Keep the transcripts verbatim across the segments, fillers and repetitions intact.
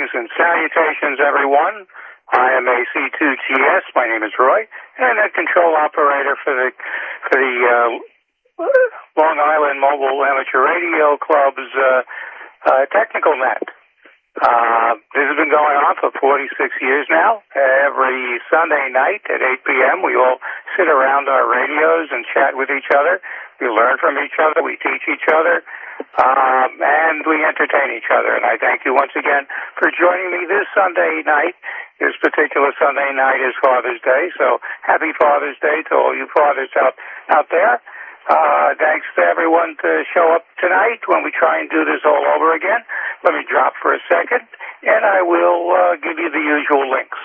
Greetings and salutations, everyone. I am A C two G S. My name is Roy, and I'm the control operator for the for the uh, Long Island Mobile Amateur Radio Club's uh, uh, technical net. Uh, this has been going on for forty-six years now. Every Sunday night at eight p.m., we all sit around our radios and chat with each other. We learn from each other. We teach each other. Um, and we entertain each other. And I thank you once again for joining me this Sunday night. This particular Sunday night is Father's Day, so happy Father's Day to all you fathers out, out there. Uh, thanks to everyone to show up tonight when we try and do this all over again. Let me drop for a second, and I will uh, give you the usual links.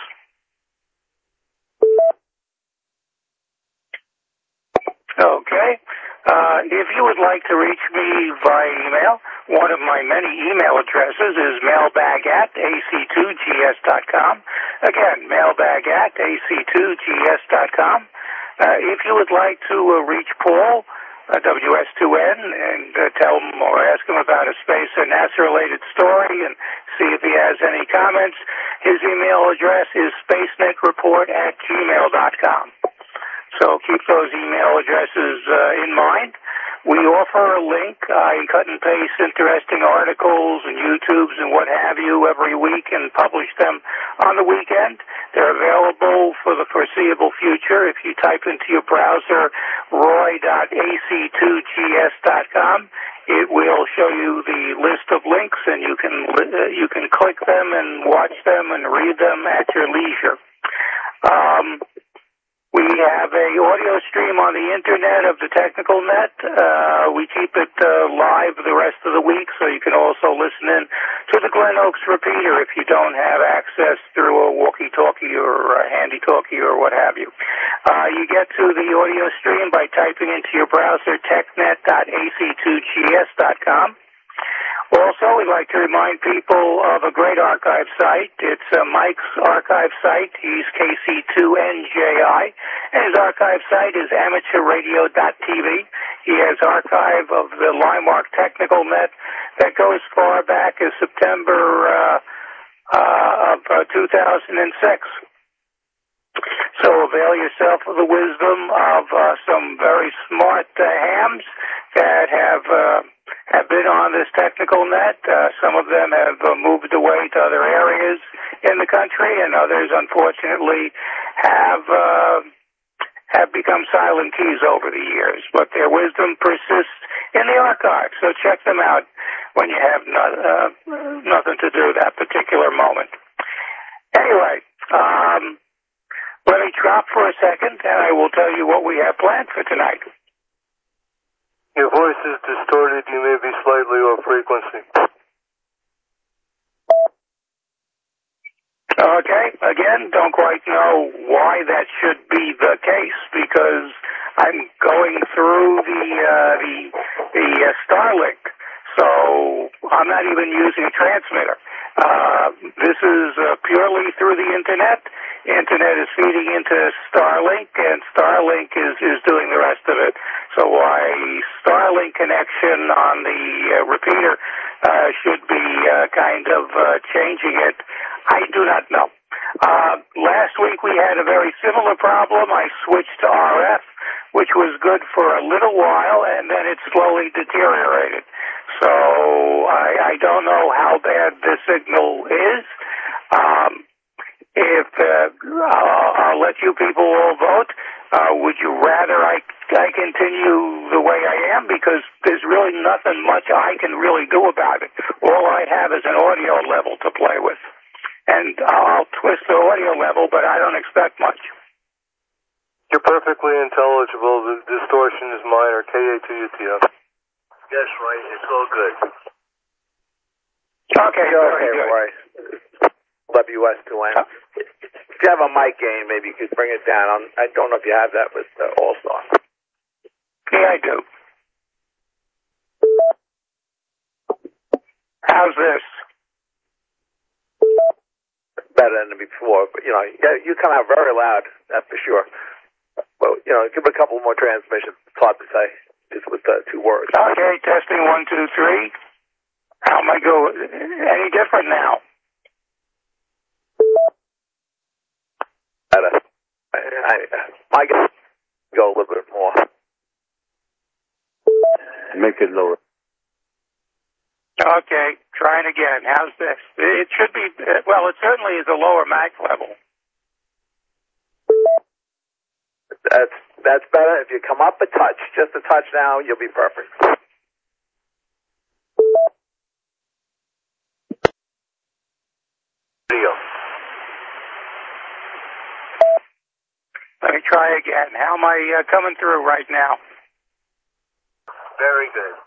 Okay. Uh, if you would like to reach me via email, one of my many email addresses is mailbag at A C two G S dot com. Again, mailbag at A C two G S dot com. Uh, if you would like to uh, reach Paul, uh, W S two N, and uh, tell him or ask him about a space or NASA-related story and see if he has any comments, his email address is spacenetreport at gmail dot com. So keep those email addresses uh, in mind. We offer a link. I cut and paste interesting articles and YouTubes and what have you every week and publish them on the weekend. They're available for the foreseeable future. If you type into your browser roy dot A C two G S dot com, it will show you the list of links, and you can uh, you can click them and watch them and read them at your leisure. Um, We have a audio stream on the internet of the technical net. Uh, we keep it uh, live the rest of the week, so you can also listen in to the Glen Oaks repeater if you don't have access through a walkie-talkie or a handy-talkie or what have you. Uh, you get to the audio stream by typing into your browser technet dot A C two G S dot com. Also, we'd like to remind people of a great archive site. It's uh, Mike's archive site. He's K C two N J I, and his archive site is amateur radio dot T V. He has archive of the Limemark Technical Net that goes far back as September uh, uh, of uh, two thousand six. So avail yourself of the wisdom of uh, some very smart uh, hams that have uh, have been on this technical net. Uh, some of them have uh, moved away to other areas in the country, and others, unfortunately, have uh, have become silent keys over the years. But their wisdom persists in the archive, so check them out when you have no, uh, nothing to do that particular moment. Anyway, um, let me drop for a second, and I will tell you what we have planned for tonight. Your voice is distorted. You may be slightly off frequency. Okay, again, don't quite know why that should be the case, because I'm going through the uh, the the uh, Starlink, so I'm not even using a transmitter. Uh, this is uh, purely through the internet. Internet is feeding into Starlink, and Starlink is, is doing the rest of it. So why Starlink connection on the uh, repeater uh, should be uh, kind of uh, changing it, I do not know. Uh, last week we had a very similar problem. I switched to R F, which was good for a little while, and then it slowly deteriorated. So I, I don't know how bad the signal is. Um, if uh, I'll, I'll let you people all vote. Uh, would you rather I, I continue the way I am? Because there's really nothing much I can really do about it. All I have is an audio level to play with. And I'll twist the audio level, but I don't expect much. You're perfectly intelligible. The distortion is minor. K A T U T F. Yes, Roy. It's all good. Okay, okay, good. Roy. W S two N. If you have a mic gain, maybe you could bring it down. I'm, I don't know if you have that with uh, All-Star. Yeah, I do. How's this? Better than before, but you know, you come out very loud, that's for sure. Well, you know, give it a couple more transmissions. It's hard to say, just with uh, two words. Okay, testing one, two, three. How am I going? Any different now? I, I guess go a little bit more. Make it lower. Okay, trying again. How's this? It should be, well, it certainly is a lower Mac level. That's that's better. If you come up a touch, just a touch now, you'll be perfect. Deal. Let me try again. How am I uh, coming through right now? Very good.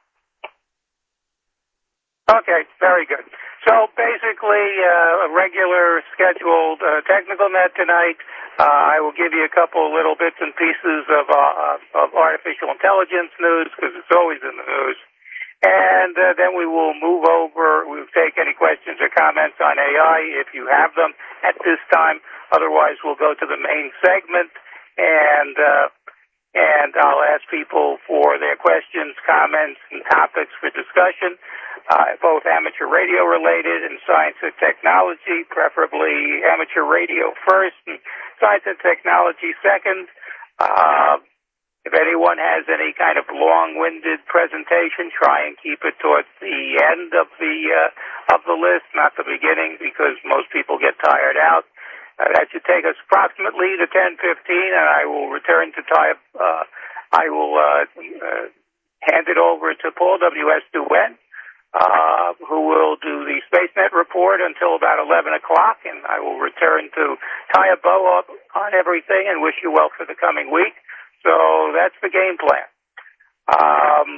Okay, very good. So basically, uh, a regular scheduled uh, technical net tonight. Uh, I will give you a couple little bits and pieces of, uh, of artificial intelligence news because it's always in the news. And uh, then we will move over. We'll take any questions or comments on A I if you have them at this time. Otherwise, we'll go to the main segment, and uh, and I'll ask people for their questions, comments, and topics for discussion, uh, both amateur radio related and science and technology, preferably amateur radio first and science and technology second. Uh, if anyone has any kind of long-winded presentation, try and keep it towards the end of the uh, of the list, not the beginning, because most people get tired out. Uh, that should take us approximately to ten fifteen, and I will return to type. Uh, I will uh, uh, hand it over to Paul W S. Duwen, uh, who will do the SpaceNet report until about eleven o'clock, and I will return to tie a bow up on everything and wish you well for the coming week. So that's the game plan. Um,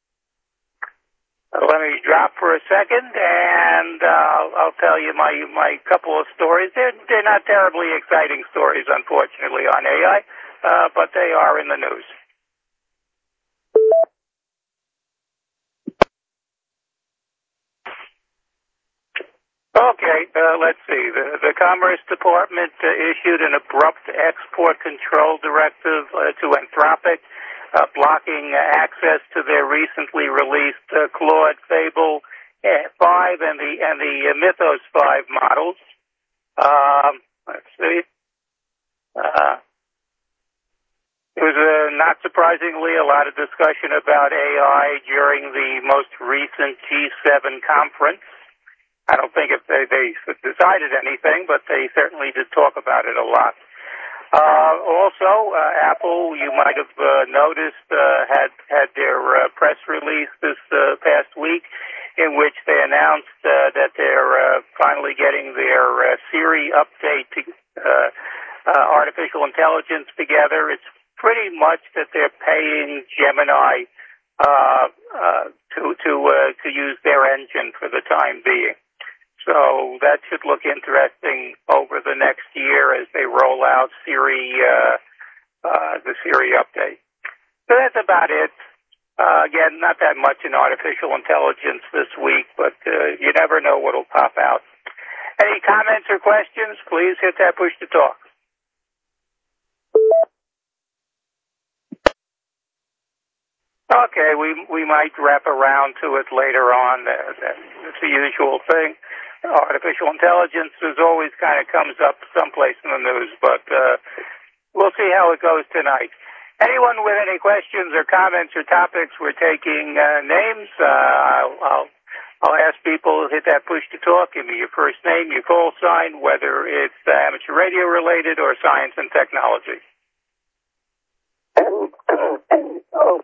Let me drop for a second, and uh, I'll tell you my, my couple of stories. They're, they're not terribly exciting stories, unfortunately, on A I, uh, but they are in the news. Okay, uh, let's see. The, the Commerce Department uh, issued an abrupt export control directive uh, to Anthropic, Uh, blocking uh, access to their recently released uh, Claude Fable five and the and the uh, Mythos five models. Um, let's see. Uh, there was uh, not surprisingly a lot of discussion about A I during the most recent G seven conference. I don't think if they, they decided anything, but they certainly did talk about it a lot. Uh, also, uh, Apple, you might have uh, noticed, uh, had had their uh, press release this uh, past week, in which they announced uh, that they're uh, finally getting their uh, Siri update to uh, uh, artificial intelligence together. It's pretty much that they're paying Gemini uh, uh, to to uh, to use their engine for the time being. So that should look interesting over the next year as they roll out Siri, uh, uh, the Siri update. So that's about it. Uh, again, not that much in artificial intelligence this week, but uh, you never know what will pop out. Any comments or questions? Please hit that push to talk. Okay, we we might wrap around to it later on. Uh, that's the usual thing. Artificial intelligence is always kind of comes up someplace in the news, but uh, we'll see how it goes tonight. Anyone with any questions or comments or topics, we're taking uh, names. Uh, I'll, I'll I'll ask people, hit that push to talk, give me your first name, your call sign, whether it's uh, amateur radio related or science and technology. Oh.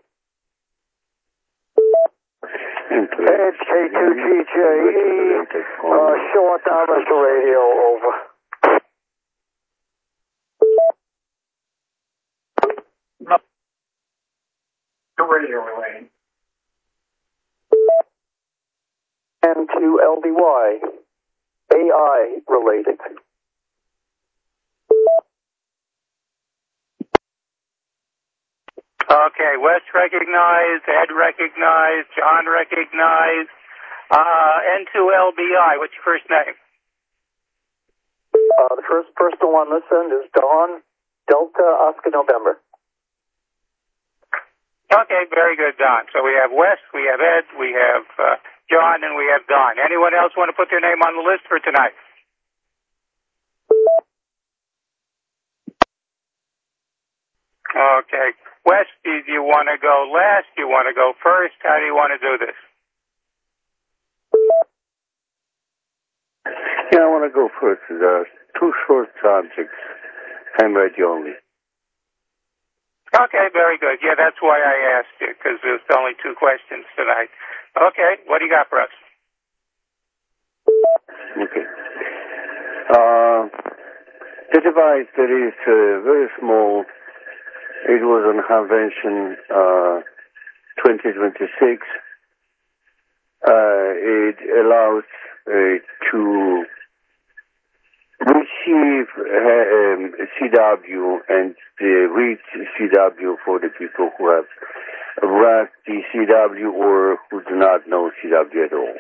It's K two G J E, uh, short amateur radio, over. No. The radio related. M two L D Y, A I related. Okay, Wes recognized, Ed recognized, John recognized. Uh, N two L B I, what's your first name? Uh, the first person on this end is Don, Delta Oscar November. Okay, very good, Don. So we have Wes, we have Ed, we have uh, John, and we have Don. Anyone else want to put their name on the list for tonight? Okay. Wes, do you want to go last? Do you want to go first? How do you want to do this? Yeah, I want to go first. There are two short subjects. I'm ready only. Okay, very good. Yeah, that's why I asked you, because there's only two questions tonight. Okay, what do you got for us? Okay. Uh, the device that is uh, very small, it was on convention uh, twenty twenty-six. Uh, it allows uh, to receive uh, um, C W and uh, read C W for the people who have rusty C W or who do not know C W at all.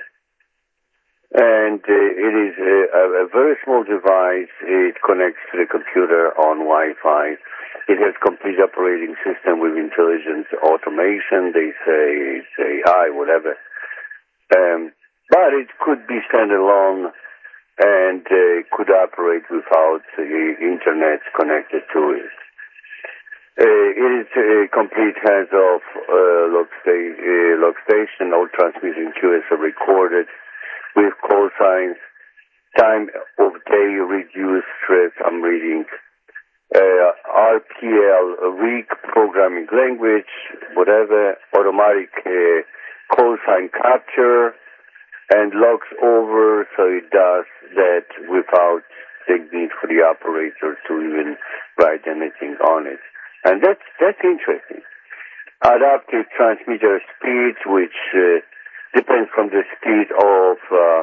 And uh, it is a, a very small device. It connects to the computer on Wi-Fi. It has complete operating system with intelligent automation. They say it's A I, whatever. Um, but it could be standalone and uh, could operate without uh, internet connected to it. Uh, it is a complete hands-off uh, log, sta- uh, log station. All transmission Q S are recorded with call signs, time of day, reduced stress, I'm reading, uh, R P L, weak programming language, whatever, automatic uh, call sign capture, and logs over, so it does that without the need for the operator to even write anything on it. And that's, that's interesting. Adaptive transmitter speeds, which uh, depends from the speed of uh,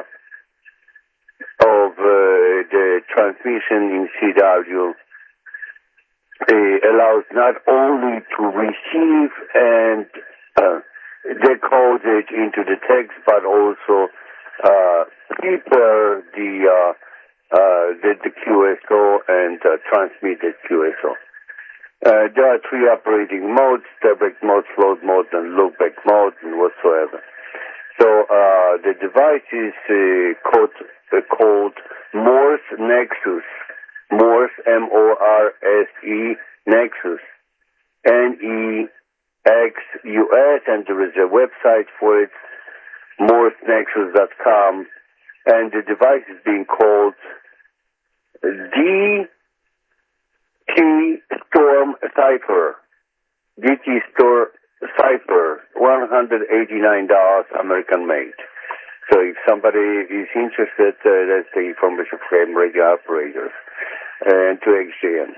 of uh, the transmission in C W, uh, allows not only to receive and uh, decode it into the text, but also uh, prepare the, uh, uh, the the Q S O and uh, transmit the Q S O. Uh, there are three operating modes: step-back mode, float mode, and look-back mode, and whatsoever. So uh, the device is uh, called, uh, called Morse Nexus. Morse, M O R S E, Nexus. N E X U S, and there is a website for it, morse nexus dot com, and the device is being called D T Storm Cipher. D T Storm Cipher, one hundred eighty-nine dollars, American made. So if somebody is interested, uh, that's the information from radio operators and to X J M.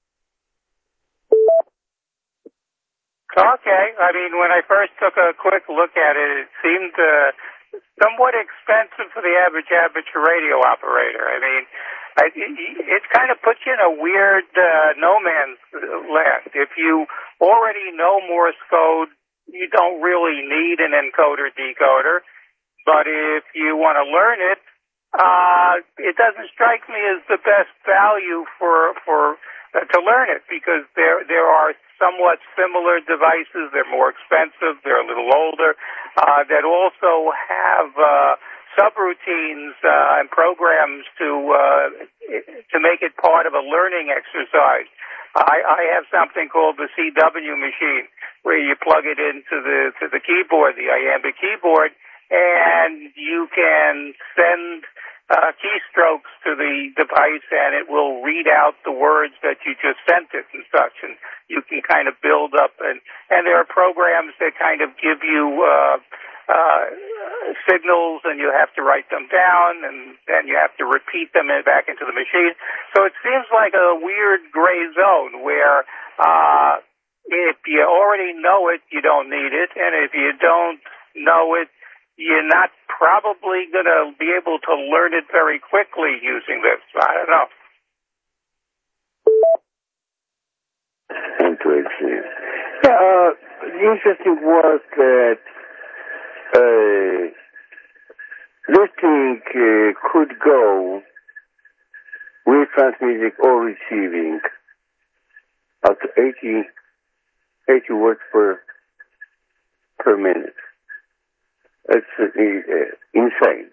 Okay. I mean, when I first took a quick look at it, it seemed uh, somewhat expensive for the average amateur radio operator. I mean, I, it, it kind of puts you in a weird uh, no man's land. If you already know Morse code, you don't really need an encoder decoder. But if you want to learn it, uh, it doesn't strike me as the best value for for uh, to learn it, because there there are somewhat similar devices. They're more expensive. They're a little older. Uh, that also have uh, subroutines uh, and programs to uh, to make it part of a learning exercise. I, I have something called the C W machine, where you plug it into the to the keyboard, the iambic keyboard, and you can send uh, keystrokes to the device, and it will read out the words that you just sent it and such, and you can kind of build up. And, and there are programs that kind of give you uh, uh, signals, and you have to write them down, and then you have to repeat them back into the machine. So it seems like a weird gray zone where uh, if you already know it, you don't need it, and if you don't know it, you're not probably going to be able to learn it very quickly using this. I don't know. Interesting. Yeah, uh, the interesting was that uh, this thing uh, could go with transmitting or receiving up to eighty, eighty words per per minute. It's uh, uh, insane.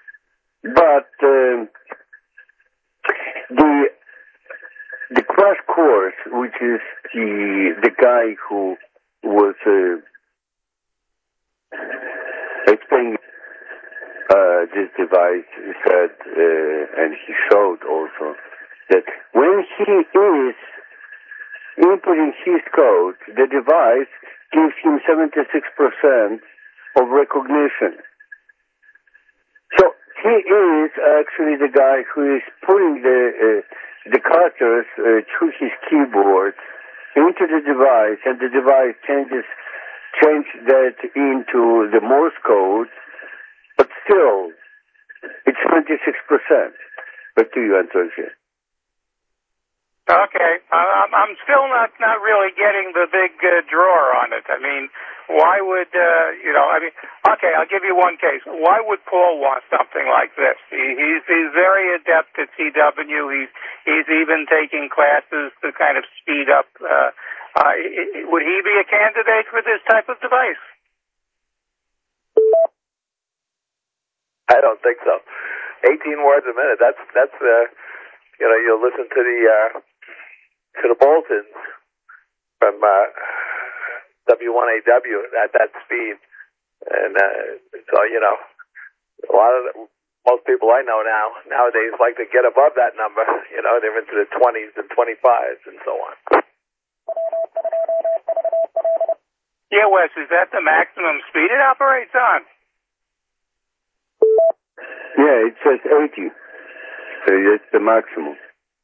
But um, the the crash course, which is the the guy who was uh, explaining uh, this device, said, uh, and he showed also, that when he is inputting his code, the device gives him seventy-six percent of recognition. So he is actually the guy who is putting the uh, the characters uh, through his keyboard into the device, and the device changes change that into the Morse code, but still it's seventy-six percent. Back to you, Antonio. Okay, I'm, I'm still not, not really getting the big uh, drawer on it. I mean, why would, uh, you know, I mean, okay, I'll give you one case. Why would Paul want something like this? He, he's, he's very adept at C W. He's, he's even taking classes to kind of speed up. Uh, uh, would he be a candidate for this type of device? I don't think so. eighteen words a minute, that's, that's, uh, you know, you'll listen to the, uh, to the Boltons from uh, W one A W at that speed, and uh, so you know, a lot of the, most people I know now nowadays like to get above that number. You know, they're into the twenties and twenty-fives and so on. Yeah, Wes, is that the maximum speed it operates on? Yeah, it says eighty. So it's the maximum.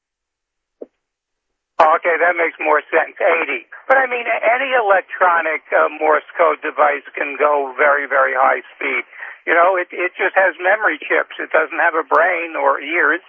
Okay, that makes more sense, eighty. But I mean, any electronic uh, Morse code device can go very, very high speed. You know, it, it just has memory chips. It doesn't have a brain or ears.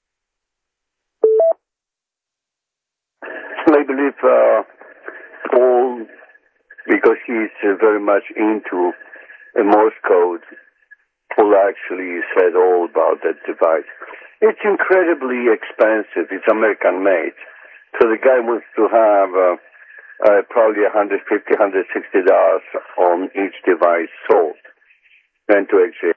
I believe uh, Paul, because he's uh, very much into uh, Morse code, Paul actually said all about that device. It's incredibly expensive. It's American made. So the guy wants to have uh, uh, probably one hundred fifty dollars, one hundred sixty dollars on each device sold. And to actually...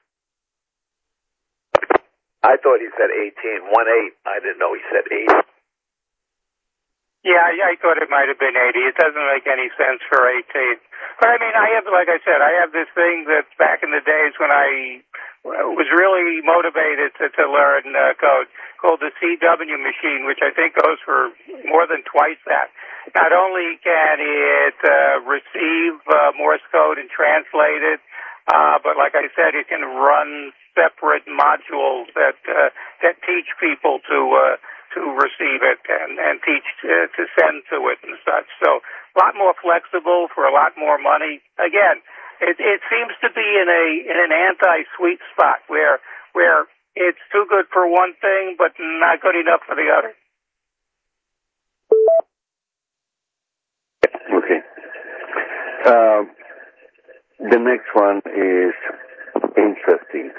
I thought he said eighteen, one eight. I didn't know he said eight. Yeah, I, I thought it might have been eighty. It doesn't make any sense for eighteen. But I mean, I have, like I said, I have this thing that back in the days when I was really motivated to, to learn uh, code called the C W machine, which I think goes for more than twice that. Not only can it uh, receive uh, Morse code and translate it, uh, but like I said, it can run separate modules that uh, that teach people to uh, to receive it and, and teach uh, to send to it and such. So a lot more flexible for a lot more money. Again, It, it seems to be in a in an anti-sweet spot where where it's too good for one thing but not good enough for the other. Okay. Uh, the next one is interesting.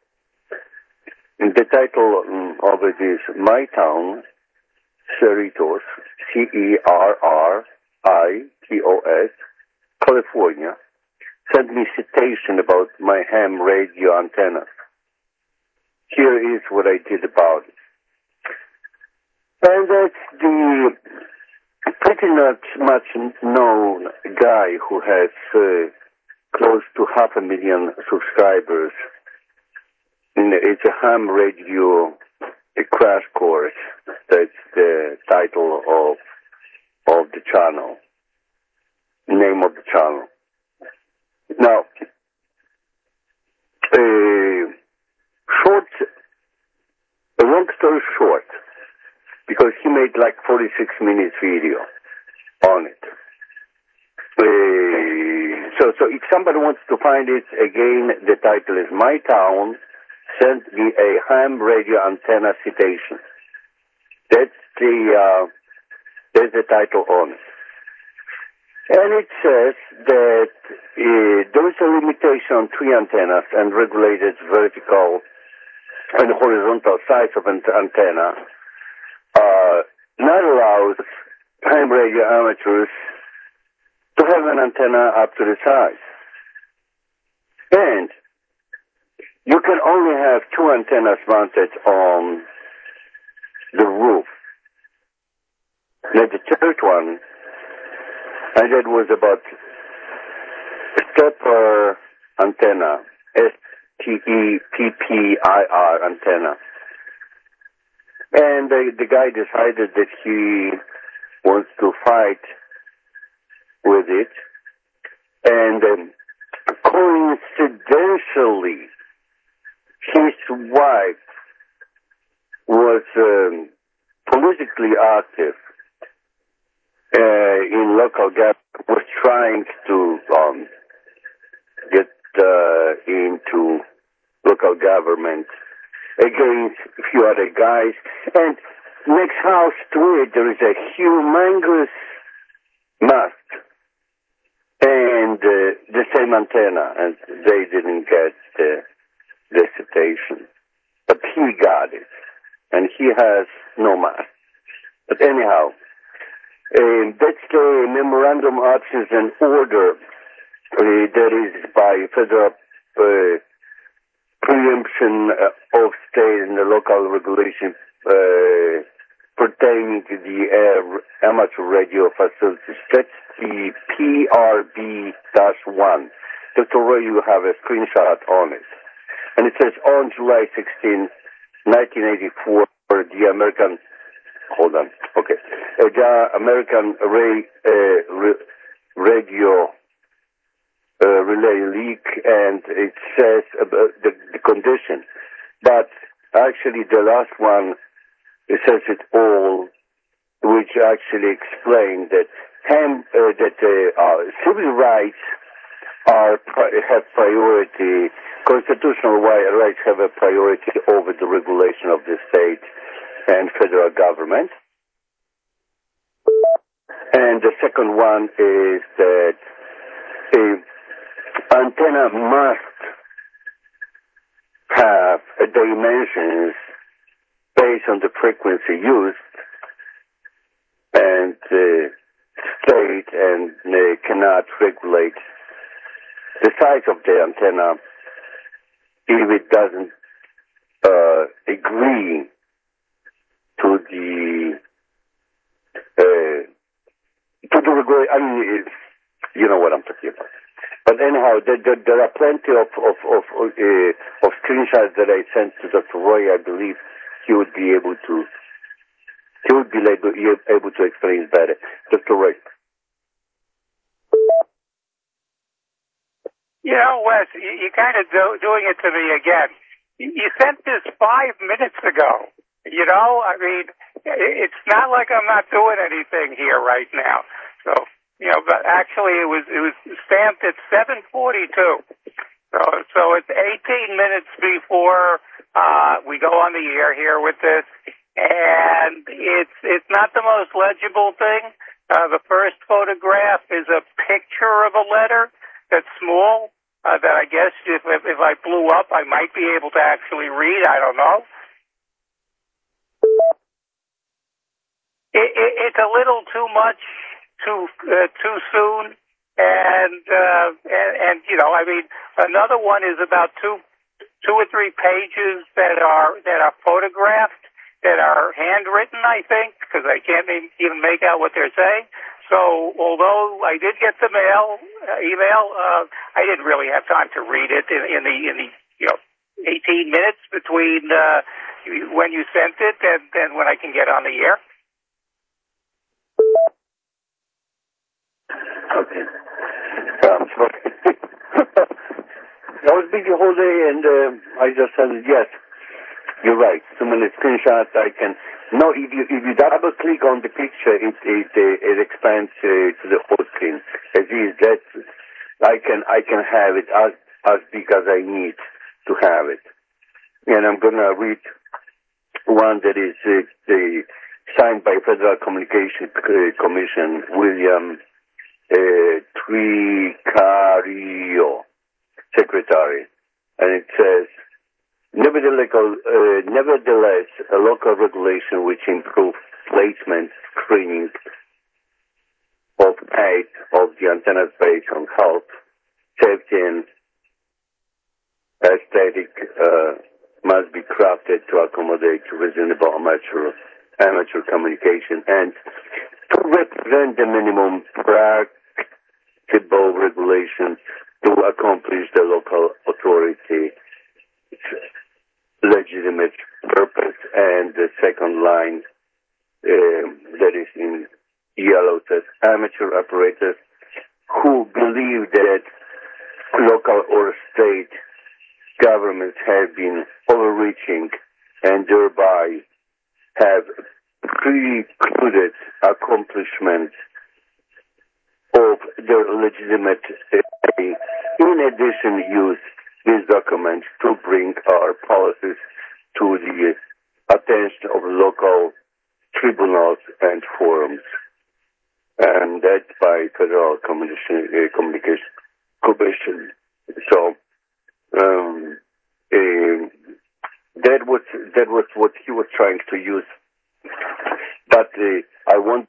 The title um, of it is My Town, Cerritos, C E R R I T O S, California. Sent me citation about my ham radio antenna. Here is what I did about it. And that's the pretty much, much known guy who has uh, close to half a million subscribers. And it's a ham radio a crash course. That's the title of of the channel, name of the channel. Now, uh, short, a long story short, because he made like forty-six minutes video on it. Uh, so, so if somebody wants to find it, again, the title is My Town, Send Me a Ham Radio Antenna Citation. That's the, uh, that's the title on it. And it says that uh, there is a limitation on three antennas and regulated vertical and horizontal size of an antenna. Uh, not allows ham radio amateurs to have an antenna up to the size. And you can only have two antennas mounted on the roof. Now the third one, and that was about stepper antenna, S T E P P I R antenna. And the, the guy decided that he wants to fight with it. And um, coincidentally, his wife was um, politically active uh, in local government, was trying to um, get uh, into local government against a few other guys. And next house to it, there is a humongous mast and uh, the same antenna, and they didn't get the, the citation. But he got it, and he has no mast. But anyhow, uh, that's the Memorandum of Actions and Order uh, that is by federal uh, preemption uh, of state and the local regulation uh, pertaining to the uh, amateur radio facilities. That's the P R B one. Doctor Roy, you have a screenshot on it. And it says, on July sixteenth, nineteen eighty-four, the American, hold on, okay, uh, the American Ray, uh, re- Radio uh, Relay Leak, and it says about the, the condition. But actually the last one, it says it all, which actually explain that ham, uh, that uh, uh, civil rights are have priority, constitutional rights have a priority over the regulation of the state and federal government. And the second one is that a antenna must have a dimensions based on the frequency used, and uh, state and uh, cannot regulate the size of the antenna if it doesn't uh, agree to the uh, to the regulation. I mean, you know what I'm talking about. But anyhow, there, there, there are plenty of of of, uh, of screenshots that I sent to Doctor Roy. I believe he would be able to he would be able, able to explain better. Doctor Roy. You know, Wes, you, you're kind of do, doing it to me again. You, you sent this five minutes ago. You know, I mean, it's not like I'm not doing anything here right now. So, you know, but actually it was it was stamped at seven forty-two. So, so it's eighteen minutes before uh, we go on the air here with this, and it's it's not the most legible thing. Uh, the first photograph is a picture of a letter that's small, uh, that I guess if, if if I blew up, I might be able to actually read. I don't know. It, it, it's a little too much, too uh, too soon, and, uh, and and you know, I mean, another one is about two two or three pages that are that are photographed, that are handwritten, I think, because I can't even make out what they're saying. So, although I did get the mail, uh, email, uh, I didn't really have time to read it in, in the in the you know eighteen minutes between uh, when you sent it and, and when I can get on the air. Okay. Um, sorry. I was busy the whole day, and uh, I just said yes. You're right. So many screenshots I can. No, if you if you double click on the picture, it it uh, it expands uh, to the whole screen. As is that I can I can have it as as big as I need to have it. And I'm gonna read one that is uh, the signed by Federal Communication Commission, William uh, Tricario, Secretary, and it says. Nevertheless, uh, nevertheless, a local regulation which improves placement, screening of height of the antennas based on health, safety, and aesthetic uh, must be crafted to accommodate reasonable amateur amateur communication. And represent the minimum practicable regulations to accomplish the local authority legitimate purpose. And the second line uh, that is in yellow says amateur operators who believe that local or state governments have been overreaching and thereby have precluded accomplishment of their legitimate aim. In addition, use these documents to bring our policies to the attention of local tribunals and forums. And that's by Federal Communication, uh, Communication Commission. So um, uh, that was that was what he was trying to use. But uh, I want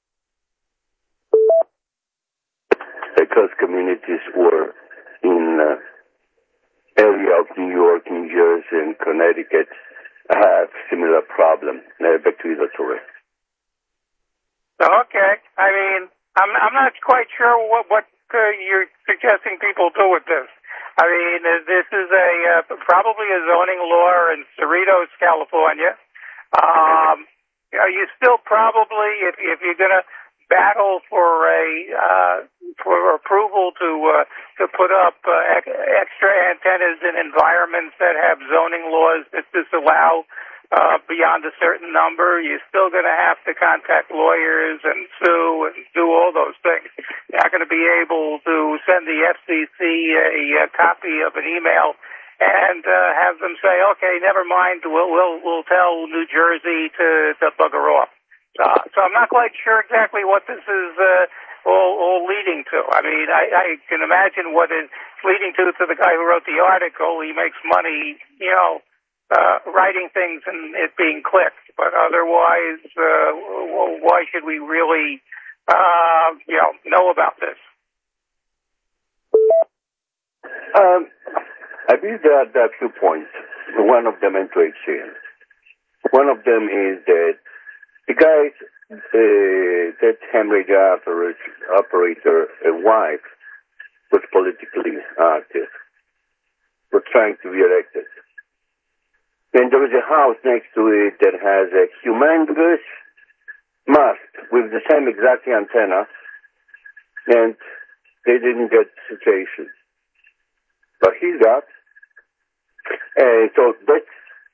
because communities were in uh, area of New York, New Jersey, and Connecticut have similar problem. Uh, back to the tourist. Okay. I mean, I'm I'm not quite sure what what uh, you're suggesting people do with this. I mean, uh, this is a uh, probably a zoning law in Cerritos, California. Um, you know, you still probably, if if you're going to battle for a uh, for approval to uh, to put up uh, ex- extra antennas in environments that have zoning laws that disallow uh, beyond a certain number, you're still going to have to contact lawyers and sue and do all those things. You're not going to be able to send the F C C a, a copy of an email and uh, have them say, okay, never mind, we'll we'll, we'll tell New Jersey to, to bugger off. Uh, so I'm not quite sure exactly what this is uh, all, all leading to. I mean, I, I can imagine what it's leading to to the guy who wrote the article. He makes money, you know, uh, writing things and it being clicked. But otherwise, uh, why should we really, uh, you know, know about this? Um, I believe there are, there are two points. One of them, and to exchange. One of them is that the guy, uh, that ham radio operator, operator, a wife, was politically active, was trying to be elected. And there is a house next to it that has a humongous mast with the same exact antenna, and they didn't get citation. But he got. And so that's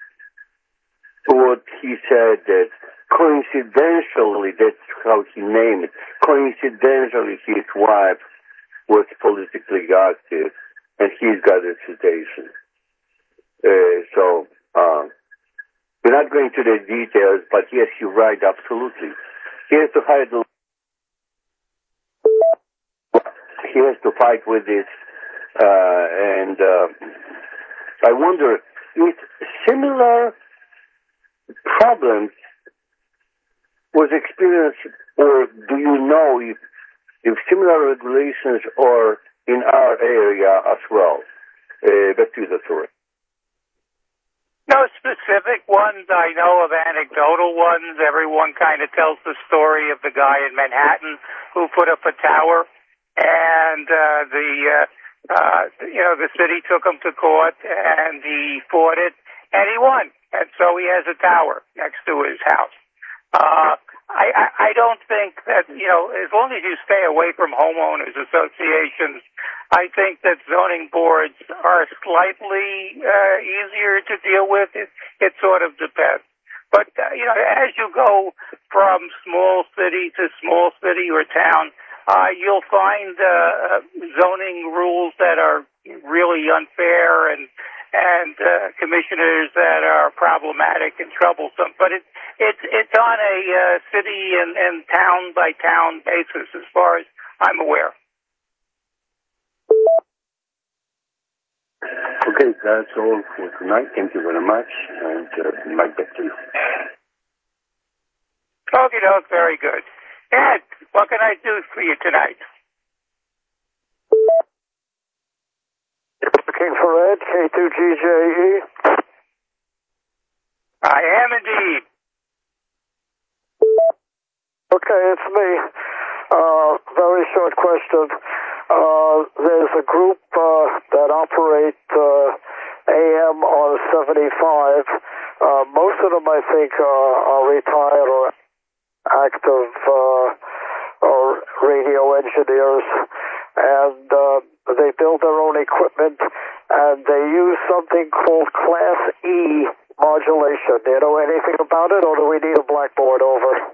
what he said, that coincidentally, that's how he named it, coincidentally his wife was politically active and he's got a citation. Uh, so, uh, we're not going to the details, but yes, you're right, absolutely. He has to fight, he has to fight with this, uh, and, uh, I wonder if similar problems was experienced, or do you know if, if similar regulations are in our area as well? Uh, back to the story. No specific ones. I know of anecdotal ones. Everyone kind of tells the story of the guy in Manhattan who put up a tower, and uh, the uh, uh, you know the city took him to court, and he fought it, and he won, and so he has a tower next to his house. Uh, I, I, I don't think that, you know, as long as you stay away from homeowners associations, I think that zoning boards are slightly uh, easier to deal with. It, it sort of depends. But, uh, you know, as you go from small city to small city or town, uh, you'll find uh, zoning rules that are really unfair and and uh, commissioners that are problematic and troublesome. But it, it's it's on a uh, city and, and town by town basis, as far as I'm aware. Okay, that's all for tonight. Thank you very much, and uh, Mike, back to you. Okay, doke, very good. Ed, what can I do for you tonight? Looking for Ed, K two G J E? I am indeed. Okay, it's me. Uh, very short question. Uh, there's a group uh, that operate uh, A M on seventy-five. Uh, most of them, I think, uh, are retired or active uh, or radio engineers, and uh, they build their own equipment, and they use something called Class E modulation. Do you know anything about it, or do we need a blackboard over?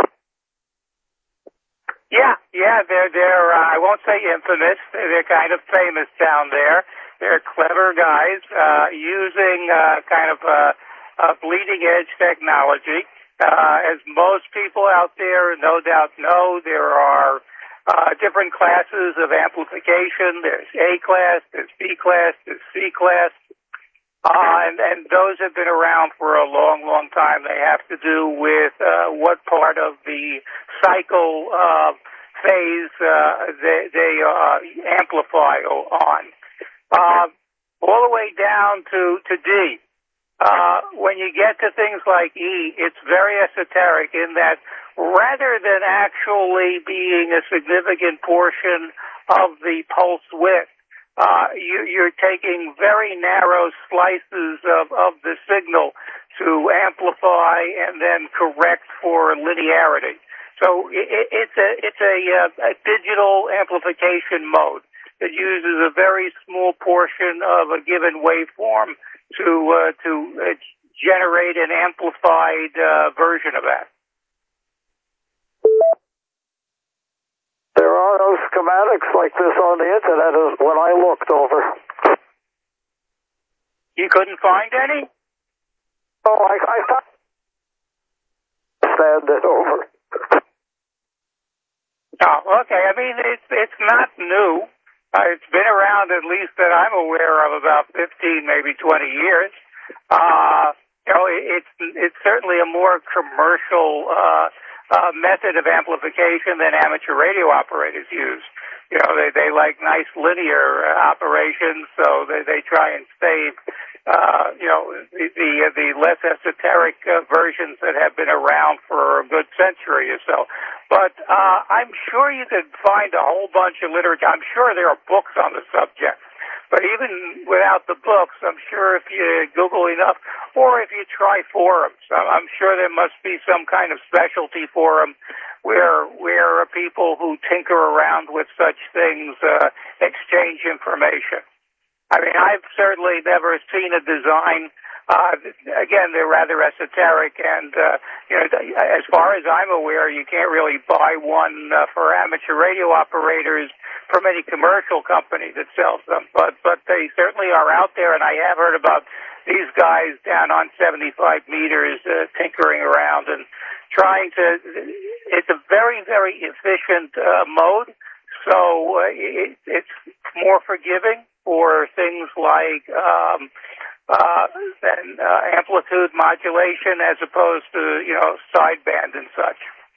Yeah, yeah, they're, they're uh, I won't say infamous, they're kind of famous down there. They're clever guys, uh, using, uh, kind of, uh, uh, bleeding edge technology. Uh, as most people out there no doubt know, there are, uh, different classes of amplification. There's A class, there's B class, there's C class. Uh, and, and those have been around for a long, long time. They have to do with uh, what part of the cycle uh, phase uh, they, they uh, amplify on. Uh, all the way down to, to D. Uh, when you get to things like E, it's very esoteric in that rather than actually being a significant portion of the pulse width, Uh, you, you're taking very narrow slices of, of the signal to amplify and then correct for linearity. So it, it's a it's a, a digital amplification mode that uses a very small portion of a given waveform to uh, to uh, generate an amplified uh, version of that. There are no schematics like this on the internet as when I looked over. You couldn't find any? Oh, I, I thought stand it over. Oh, okay. I mean, it's it's not new. Uh, it's been around, at least that I'm aware of, about fifteen, maybe twenty years. Uh, you know, it, it's it's certainly a more commercial uh Uh, method of amplification than amateur radio operators use. You know, they, they like nice linear uh, operations, so they, they try and save, uh, you know, the, the, uh, the less esoteric uh, versions that have been around for a good century or so. But uh, I'm sure you could find a whole bunch of literature. I'm sure there are books on the subject. But even without the books, I'm sure if you Google enough, or if you try forums, I'm sure there must be some kind of specialty forum where where people who tinker around with such things uh, exchange information. I mean, I've certainly never seen a design. Uh, again, they're rather esoteric, and uh, you know, as far as I'm aware, you can't really buy one uh, for amateur radio operators from any commercial company that sells them. But but they certainly are out there, and I have heard about these guys down on seventy-five meters uh, tinkering around and trying to. It's a very very efficient uh, mode, so uh, it, it's more forgiving for things like. Um, Uh, and uh, amplitude modulation as opposed to, you know, sideband and such.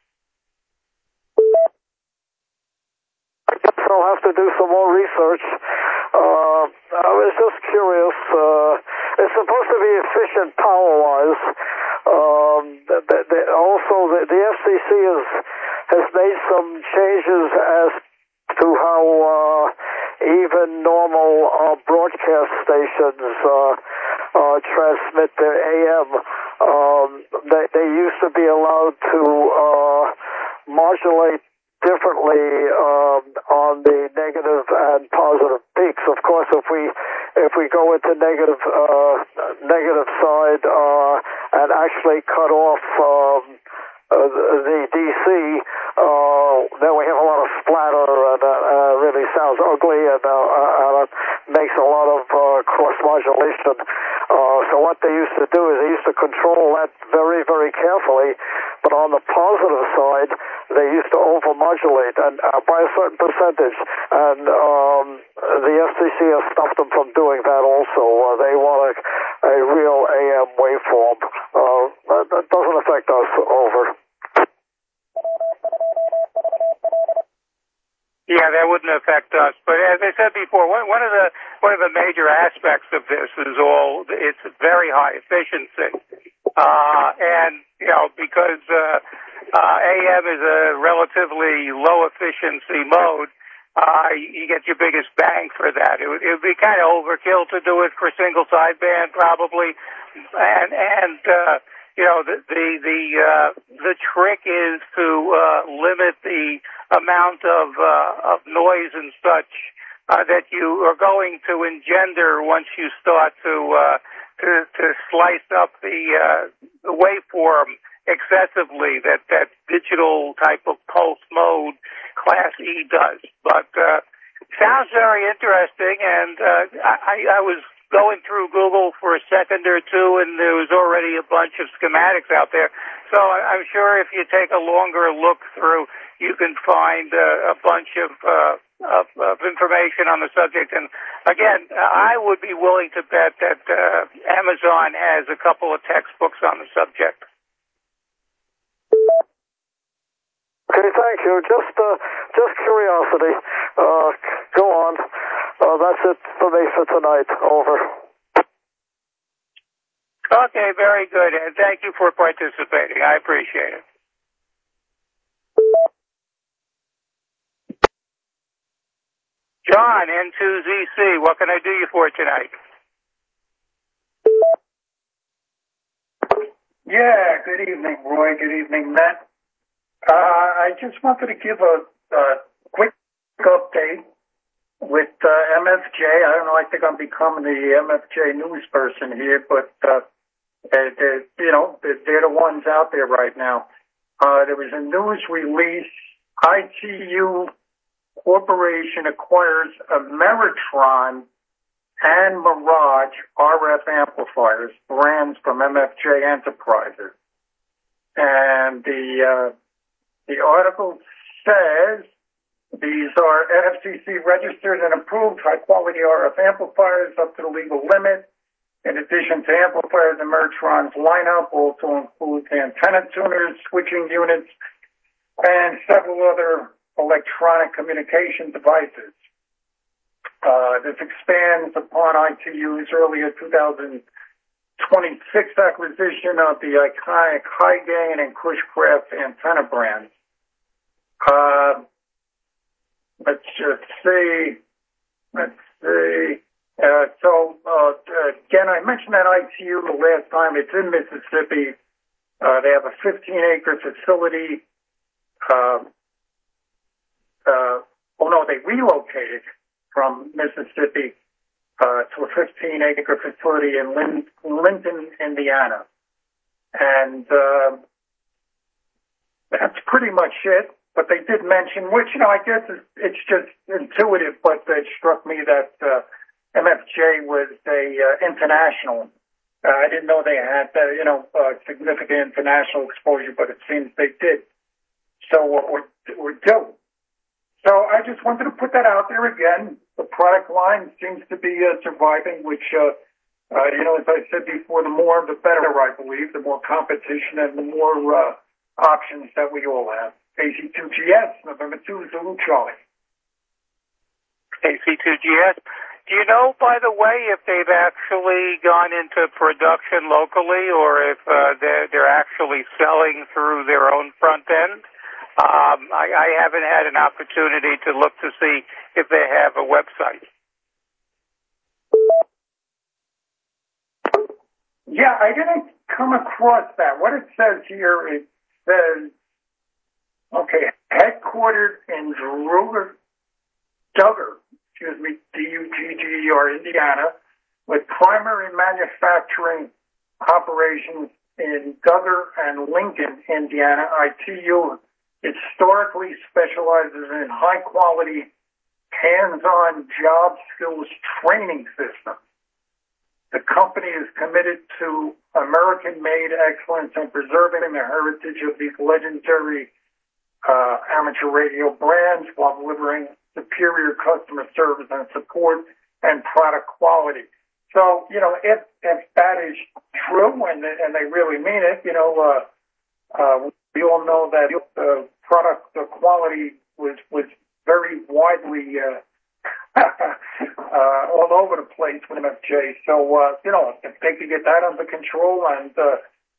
I guess I'll have to do some more research. Uh, I was just curious. Uh, it's supposed to be efficient power-wise. Um, the, the, the, also, the, the F C C has, has made some changes as to how uh, even normal uh, broadcast stations uh, uh, transmit their A M. Um, they, they used to be allowed to uh, modulate differently um, on the negative and positive peaks. Of course, if we if we go into negative uh, negative side uh, and actually cut off um, uh, the D C, uh, then we have a lot of splatter, and uh, uh, really sounds ugly, and, uh, uh, and it makes a lot of uh, cross modulation. Uh, so what they used to do is they used to control that very, very carefully. But on the positive side, they used to over-modulate and uh, by a certain percentage. And um, the F C C has stopped them from doing that also. Uh, they want a, a real A M waveform. Uh, that, that doesn't affect us. Over. Yeah, that wouldn't affect us. But as I said before, one, one of the one of the major aspects of this is all it's very high efficiency, uh, and you know because uh, uh, A M is a relatively low efficiency mode. Uh, you get your biggest bang for that. It would, it would be kind of overkill to do it for single sideband, probably, and and uh, you know the the the, uh, the trick is to uh, limit the amount of uh, of noise and such uh, that you are going to engender once you start to uh, to to slice up the uh, the waveform excessively that that digital type of pulse mode Class E does. But uh, sounds very interesting, and uh, I, I was going through Google for a second or two, and there was already a bunch of schematics out there. So I'm sure if you take a longer look through, you can find uh, a bunch of, uh, of of information on the subject. And again, I would be willing to bet that uh, Amazon has a couple of textbooks on the subject. Okay, thank you. Just, uh, just curiosity. Uh, go on. Uh, that's it for me for tonight. Over. Okay, very good, and thank you for participating. I appreciate it. John, N two Z C, what can I do you for tonight? Yeah, good evening, Roy. Good evening, Matt. Uh, I just wanted to give a, a quick update with uh, M F J. I don't know, I think I'm becoming the M F J news person here, but, uh, they're, you know, they're, they're the ones out there right now. Uh, there was a news release. I T U Corporation acquires Ameritron and Mirage R F amplifiers, brands from M F J Enterprises. And the, uh, the article says these are F C C registered and approved high-quality R F amplifiers up to the legal limit. In addition to amplifiers, Ameritron's lineup also includes antenna tuners, switching units, and several other electronic communication devices. Uh, this expands upon I T U's earlier two thousand twenty-six acquisition of the iconic high-gain and Cushcraft antenna brands. Uh, let's just see. Let's see. Uh, so, uh, again, I mentioned that I T U the last time. It's in Mississippi. Uh, they have a fifteen acre facility. Uh, uh, oh, no, they relocated from Mississippi uh, to a fifteen acre facility in Lin- Lincoln, Indiana. And uh, that's pretty much it. But they did mention, which, you know, I guess it's, it's just intuitive, but it struck me that uh, M F J was a uh, international. Uh, I didn't know they had, uh, you know, uh, significant international exposure, but it seems they did. So what we're, we're doing. So I just wanted to put that out there again. The product line seems to be uh, surviving, which, uh, uh, you know, as I said before, the more the better, I believe, the more competition and the more uh, options that we all have. A C two G S, November two, Zulu Charlie. A C two G S. Do you know, by the way, if they've actually gone into production locally or if uh, they're, they're actually selling through their own front end? Um, I, I haven't had an opportunity to look to see if they have a website. Yeah, I didn't come across that. What it says here, it says, okay, headquartered in Dugger, Dugger, excuse me, D U G G E R, Indiana, with primary manufacturing operations in Dugger and Lincoln, Indiana. I T U historically specializes in high-quality, hands-on job skills training systems. The company is committed to American-made excellence and preserving the heritage of these legendary uh, amateur radio brands while delivering superior customer service and support and product quality. So, you know, if, if that is true and, and they really mean it, you know, uh, uh, we all know that the product the quality was, was very widely uh, uh, all over the place with M F J. So, uh, you know, if they could get that under control and uh,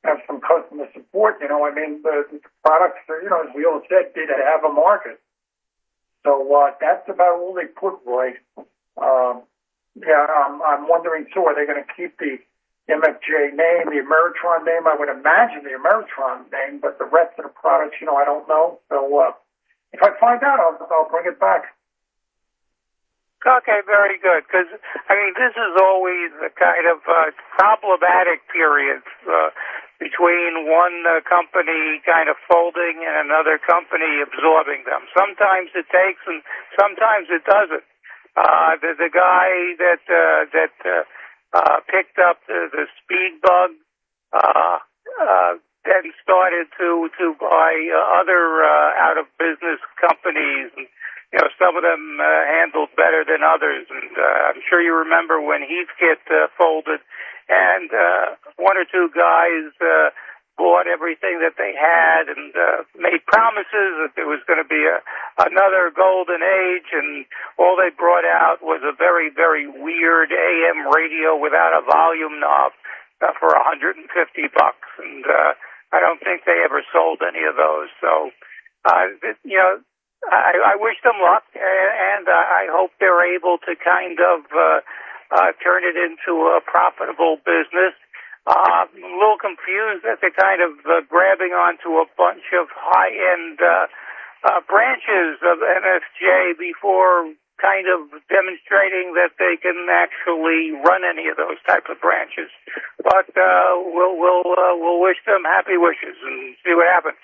have some customer support. You know, I mean, the, the products, you know, as we all said, did have a market. So uh, that's about all they put, Roy. Um, yeah, I'm, I'm wondering, too, are they going to keep the M F J name, the Ameritron name? I would imagine the Ameritron name, but the rest of the products, you know, I don't know. So uh, if I find out, I'll, I'll bring it back. Okay, very good. Because, I mean, this is always a kind of uh, problematic period uh, between one uh, company kind of folding and another company absorbing them. Sometimes it takes and sometimes it doesn't. Uh, the, the guy that uh, that uh, uh, picked up the, the speed bug uh, uh, then started to, to buy uh, other uh, out-of-business companies. And, you know, some of them uh, handled better than others, and uh, I'm sure you remember when Heathkit uh, folded, and uh, one or two guys uh, bought everything that they had and uh, made promises that there was going to be a, another golden age, and all they brought out was a very, very weird A M radio without a volume knob uh, for one hundred fifty bucks, and uh, I don't think they ever sold any of those. So, uh, you know, I, I wish them luck, and I hope they're able to kind of uh, uh, turn it into a profitable business. Uh, I'm a little confused that they're kind of uh, grabbing onto a bunch of high-end uh, uh, branches of M F J before kind of demonstrating that they can actually run any of those type of branches. But uh, we'll we'll uh, we'll wish them happy wishes and see what happens.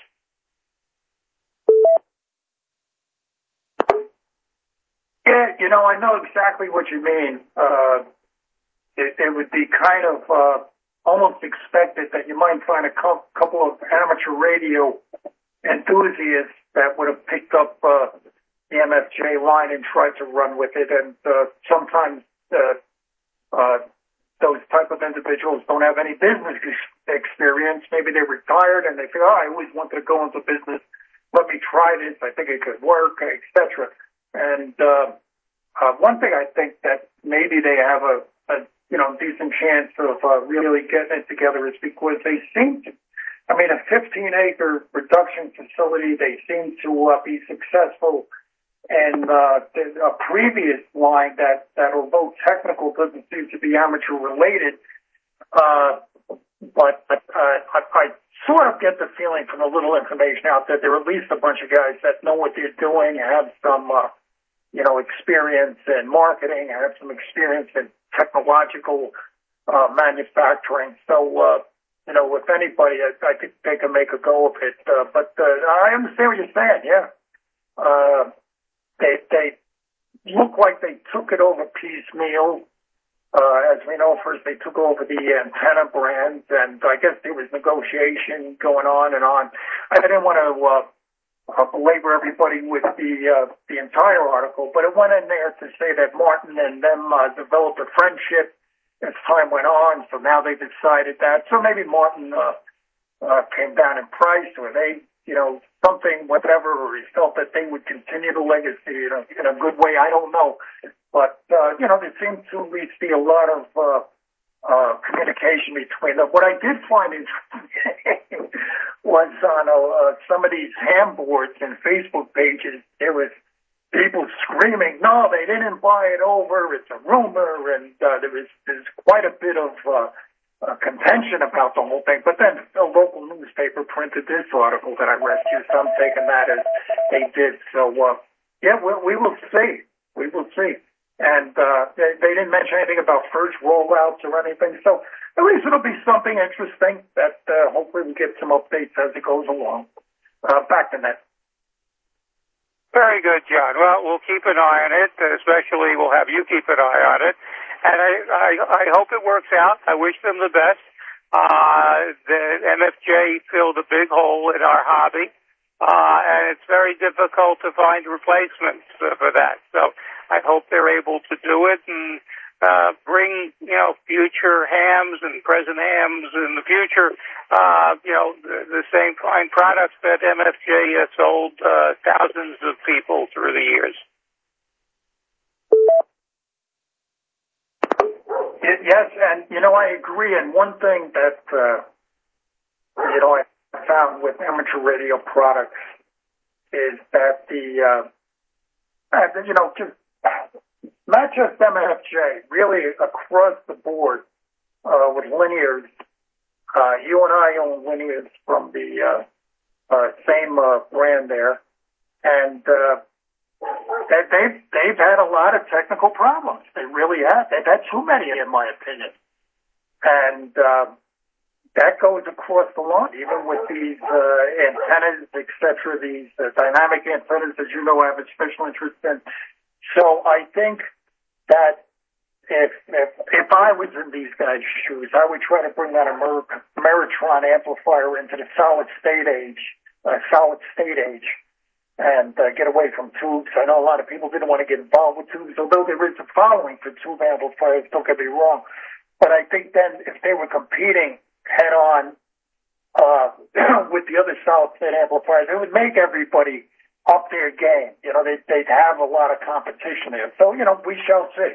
Yeah, you know, I know exactly what you mean. Uh, it, it would be kind of uh, almost expected that you might find a co- couple of amateur radio enthusiasts that would have picked up uh, the M F J line and tried to run with it. And uh, sometimes uh, uh, those type of individuals don't have any business experience. Maybe they're retired and they think, oh, I always wanted to go into business. Let me try this. I think it could work, et cetera. And uh, uh, one thing I think that maybe they have a, a you know decent chance of uh, really getting it together is because they seem to, I mean, a fifteen acre production facility, they seem to uh, be successful. And uh, a previous line that, that although technical doesn't seem to be amateur related, uh, but uh, I, I sort of get the feeling from a little information out that there are at least a bunch of guys that know what they're doing, have some uh, you know, experience in marketing, I have some experience in technological uh, manufacturing. So, uh, you know, if anybody, I, I think they can make a go of it. Uh, but uh, I understand what you're saying, yeah. Uh, they, they look like they took it over piecemeal. Uh, as we know, first they took over the antenna brand, and I guess there was negotiation going on and on. I didn't want to uh, Uh, belabor everybody with the uh, the entire article, but it went in there to say that Martin and them uh, developed a friendship as time went on. So now they decided that. So maybe Martin uh, uh, came down in price, or they, you know, something, whatever, or he felt that they would continue the legacy in a, in a good way. I don't know, but uh, you know, there seemed to at least be a lot of uh, uh, communication between them. What I did find interesting was on uh, some of these ham boards and Facebook pages, there was people screaming, no, they didn't buy it over, it's a rumor, and uh, there was there's quite a bit of uh, uh, contention about the whole thing. But then a local newspaper printed this article that I read to, so I'm taking that as they did. So, uh, yeah, we, we will see. We will see. And uh, they, they didn't mention anything about first rollouts or anything. So at least it'll be something interesting that uh, hopefully we'll get some updates as it goes along. Uh, back to that. Very good, John. Well, we'll keep an eye on it, especially we'll have you keep an eye on it. And I, I, I hope it works out. I wish them the best. Uh, the M F J filled a big hole in our hobby, uh, and it's very difficult to find replacements uh, for that. So I hope they're able to do it and uh, bring, you know, future hams and present hams in the future, uh, you know, the, the same fine products that M F J has sold uh, thousands of people through the years. Yes, and, you know, I agree. And one thing that uh, on with amateur radio products is that the, uh, uh, you know, just not just M F J, really across the board uh, with linears. Uh, you and I own linears from the uh, uh, same uh, brand there, and uh, they, they've they've had a lot of technical problems. They really have. They've had too many, in my opinion, and uh, that goes across the line. Even with these uh, antennas, et cetera, these uh, dynamic antennas, as you know, I have a special interest in. So I think that if, if if I was in these guys' shoes, I would try to bring that Amer- Ameritron amplifier into the solid state age, uh, solid state age, and uh, get away from tubes. I know a lot of people didn't want to get involved with tubes, although there is a following for tube amplifiers. Don't get me wrong, but I think then if they were competing head on uh, with the other solid state amplifiers, it would make everybody up their game. You know, they'd, they'd have a lot of competition there. So, you know, we shall see.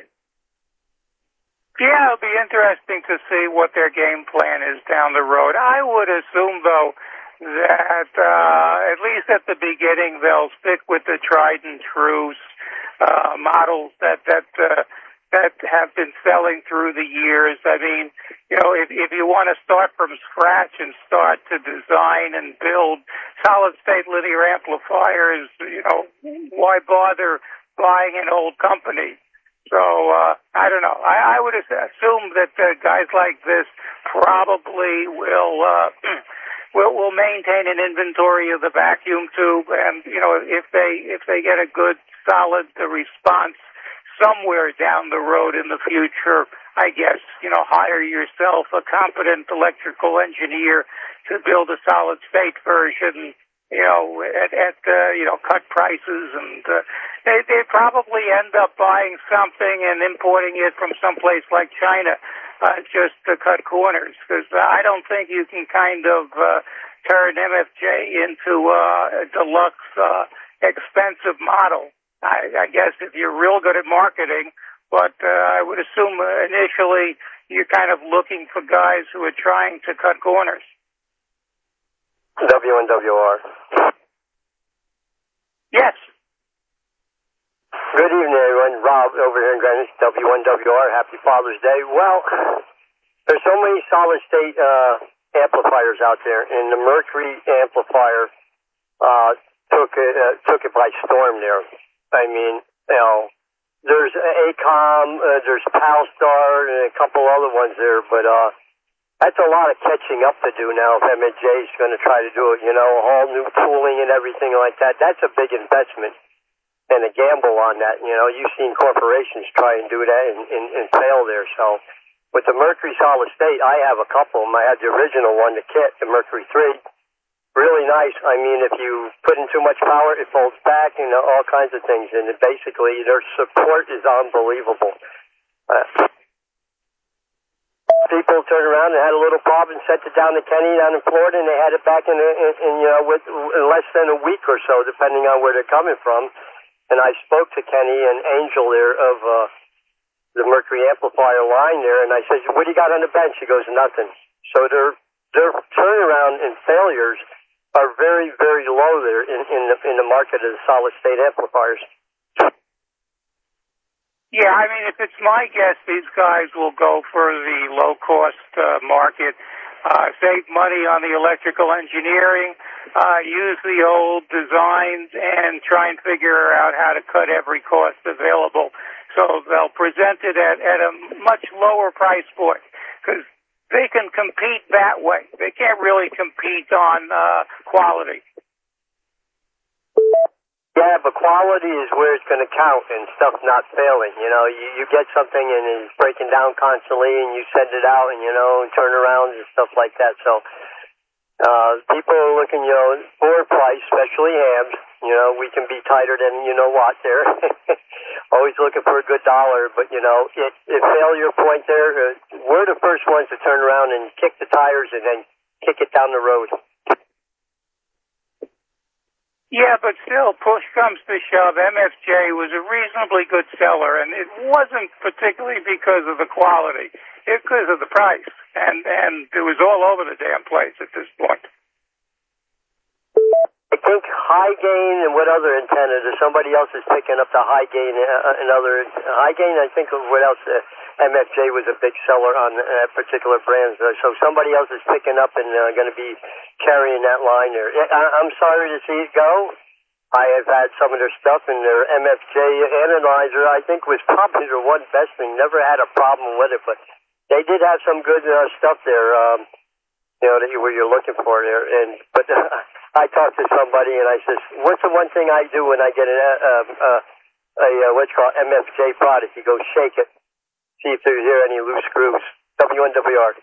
Yeah, it'll be interesting to see what their game plan is down the road. I would assume, though, that uh, at least at the beginning they'll stick with the tried and true uh, models that that uh, that have been selling through the years. I mean, you know, if, if you want to start from scratch and start to design and build solid-state linear amplifiers, you know, why bother buying an old company? So, uh, I don't know. I, I would assume that uh, guys like this probably will, uh, will, will maintain an inventory of the vacuum tube, and, you know, if they, if they get a good, solid uh, response somewhere down the road in the future, I guess, you know, hire yourself a competent electrical engineer to build a solid state version, you know, at, at uh, you know, cut prices, and uh, they they probably end up buying something and importing it from someplace like China, uh, just to cut corners, because I don't think you can kind of uh, turn M F J into uh, a deluxe, uh, expensive model. I, I guess if you're real good at marketing, but uh, I would assume uh, initially you're kind of looking for guys who are trying to cut corners. W N W R. Yes. Good evening, everyone. Rob over here in Greenwich, W N W R. Happy Father's Day. Well, there's so many solid-state uh, amplifiers out there, and the Mercury amplifier uh, took it uh, took it by storm there. I mean, you know, there's ACOM, uh, there's PALSTAR, and a couple other ones there, but uh, that's a lot of catching up to do now if M F J is going to try to do it, you know, all new tooling and everything like that. That's a big investment and a gamble on that. You know, you've seen corporations try and do that and, and, and fail there. So with the Mercury solid state, I have a couple of them. I had the original one, the kit, the Mercury three. Really nice. I mean, if you put in too much power, it folds back, you know, all kinds of things. And it basically, their support is unbelievable. Uh, people turned around and had a little problem, sent it down to Kenny down in Florida, and they had it back in, in, in you know, with in less than a week or so, depending on where they're coming from. And I spoke to Kenny and Angel there of uh, the Mercury amplifier line there, and I said, "What do you got on the bench?" He goes, "Nothing." So their their turnaround and failures are very, very low there in, in the in the market of the solid state amplifiers. Yeah, I mean, if it's my guess, these guys will go for the low-cost uh, market, uh, save money on the electrical engineering, uh, use the old designs, and try and figure out how to cut every cost available. So they'll present it at, at a much lower price point, because they can compete that way. They can't really compete on uh, quality. Yeah, but quality is where it's going to count and stuff not failing. You know, you, you get something and it's breaking down constantly and you send it out and, you know, and turn around and stuff like that. So uh, people are looking, you know, for a price, especially hams. You know, we can be tighter than you know what there. Always looking for a good dollar. But, you know, at, at failure point there, uh, we're the first ones to turn around and kick the tires and then kick it down the road. Yeah, but still, push comes to shove, M F J was a reasonably good seller, and it wasn't particularly because of the quality. It was because of the price, and and it was all over the damn place at this point. I think high gain and what other antennas? Or somebody else is picking up the high gain uh, and other high gain. I think of what else? Uh, M F J was a big seller on uh, particular brands. Uh, so somebody else is picking up and uh, going to be carrying that line there. I- I'm sorry to see it go. I have had some of their stuff, and their M F J analyzer, I think, was probably their one best thing. Never had a problem with it, but they did have some good uh, stuff there, um, you know, that you, where you're looking for there. And but uh, I talked to somebody, and I says, what's the one thing I do when I get an, uh, uh, a, uh, what's called M F J product? You go shake it, see if there's here any loose screws. W N W R.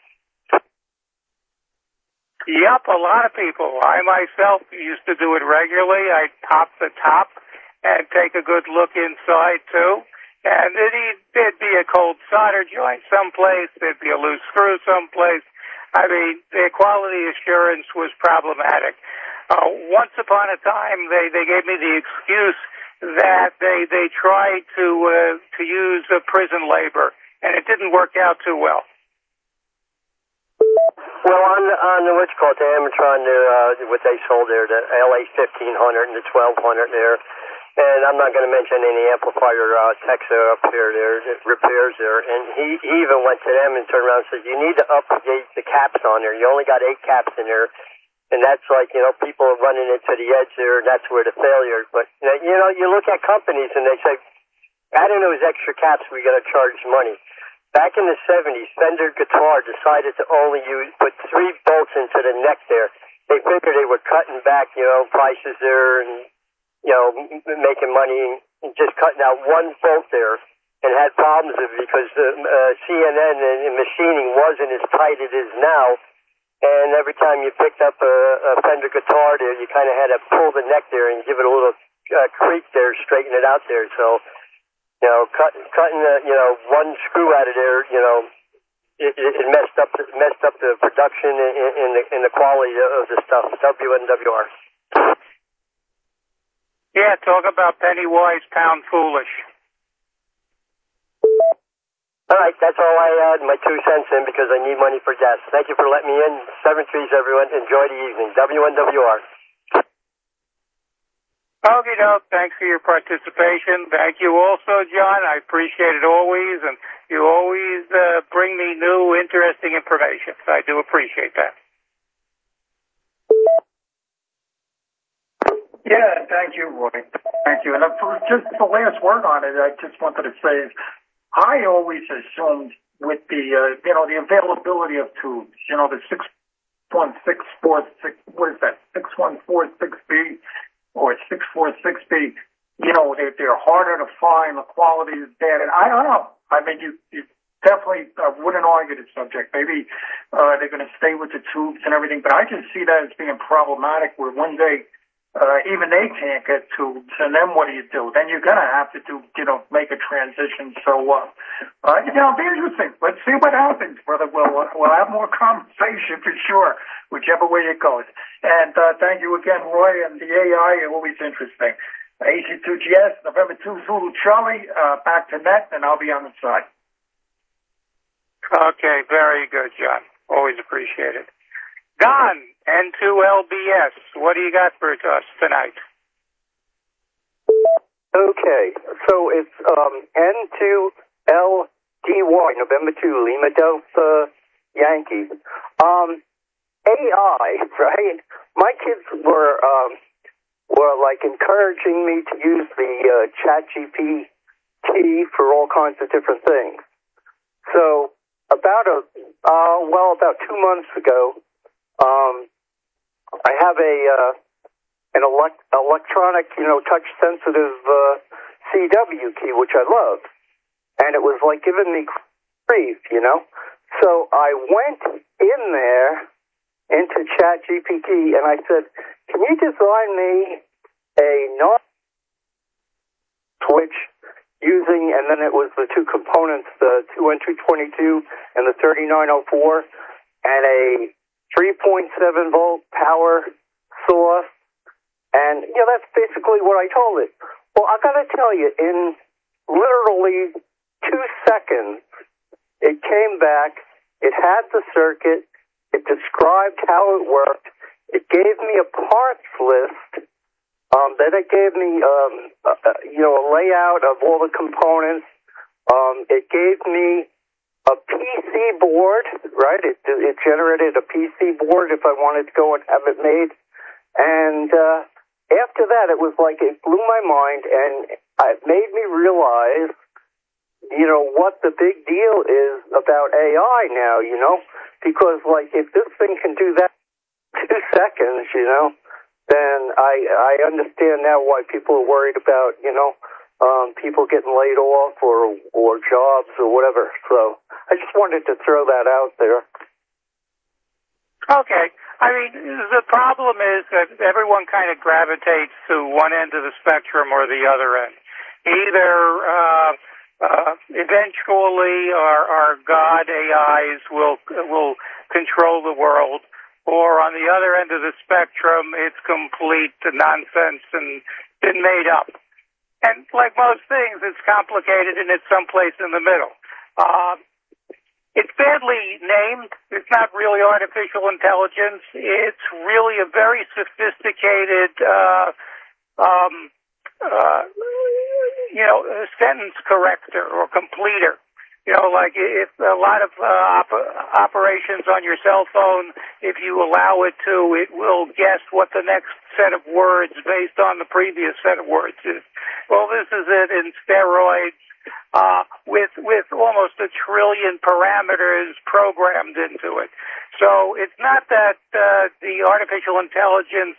Yep, a lot of people. I myself used to do it regularly. I'd pop the top and take a good look inside, too. And it'd, there'd be a cold solder joint someplace. There'd be a loose screw someplace. I mean, their quality assurance was problematic. Uh, once upon a time, they, they gave me the excuse that they, they tried to, uh, to use uh, prison labor, and it didn't work out too well. Well, on the, on the what's called the Amatron there, uh, what they sold there, the L A fifteen hundred and the twelve hundred there, and I'm not going to mention any amplifier uh, techs that are up here there, that repairs there, and he, he even went to them and turned around and said, you need to update the caps on there. You only got eight caps in there, and that's like, you know, people are running into the edge there, and that's where the failure. But, you know, you look at companies and they say, adding those extra caps, we got to charge money. Back in the seventies, Fender Guitar decided to only use, put three bolts into the neck there. They figured they were cutting back, you know, prices there and, you know, m- making money and just cutting out one bolt there, and had problems with it because the uh, C N N and, and machining wasn't as tight as it is now. And every time you picked up a, a Fender Guitar there, you kind of had to pull the neck there and give it a little uh, creak there, straighten it out there. So, you know, cut, cutting the, you know, one screw out of there, you know, it, it, it messed up, the, messed up the production and, and the and the quality of the stuff. W N W R. Yeah, talk about penny wise, pound foolish. All right, that's all I had, my two cents in, because I need money for gas. Thank you for letting me in. Seven threes, everyone. Enjoy the evening. W N W R. Okay, doke. Thanks for your participation. Thank you also, John. I appreciate it always, and you always uh, bring me new, interesting information. So I do appreciate that. Yeah, thank you, Roy. Thank you. And for just the last word on it, I just wanted to say, I always assumed with the, uh, you know, the availability of tubes, you know, the six one six four six, what is that, six one four six B or six four six B, you know, they're, they're harder to find, the quality is bad. And I don't know. I mean, you, you definitely uh, wouldn't argue the subject. Maybe uh, they're going to stay with the tubes and everything, but I just see that as being problematic where one day Uh, even they can't get tubes, and then what do you do? Then you're gonna have to do, you know, make a transition. So, uh, uh you know, it'll be interesting. Let's see what happens, brother. We'll we'll have more conversation for sure, whichever way it goes. And uh, thank you again, Roy. And the A I, always interesting. A C two G S, November two, Zulu Charlie. Uh, back to net, and I'll be on the side. Okay, very good, John. Always appreciate it. Don, N two L B S, what do you got for us tonight? Okay, so it's um, N two L D Y, November two, Lima Delta Yankee. Um, A I, right? My kids were um, were like encouraging me to use the uh, Chat G P T for all kinds of different things. So about a uh, well, about two months ago. Um, I have a uh, an elect- electronic, you know, touch-sensitive uh, C W key, which I love, and it was like giving me grief, you know. So I went in there into Chat G P T and I said, "Can you design me a non switch using?" And then it was the two components, the two N two twenty-two and the thirty-nine oh four, and a three point seven volt power source, and you know that's basically what I told it. Well, I got to tell you, in literally two seconds, it came back. It had the circuit. It described how it worked. it gave me a parts list. Um, then it gave me, um, a, a, you know, a layout of all the components. Um, it gave me a P C board, right? It, it generated a P C board if I wanted to go and have it made. And uh, after that, it was like it blew my mind, and it made me realize, you know, what the big deal is about A I now, you know? Because, like, if this thing can do that in two seconds, you know, then I I understand now why people are worried about, you know, um, people getting laid off or or jobs or whatever. So I just wanted to throw that out there. Okay. I mean, the problem is that everyone kind of gravitates to one end of the spectrum or the other end. Either uh, uh, eventually our, our God A Is will will control the world, or on the other end of the spectrum, it's complete nonsense and been made up. And like most things, it's complicated and it's someplace in the middle. Uh, it's badly named. It's not really artificial intelligence. It's really a very sophisticated, uh, um, uh, you know, sentence corrector or completer. You know, like if a lot of uh, op- operations on your cell phone, if you allow it to, it will guess what the next set of words based on the previous set of words is. Well, this is it in steroids, uh, with with almost a trillion parameters programmed into it. So it's not that uh, the artificial intelligence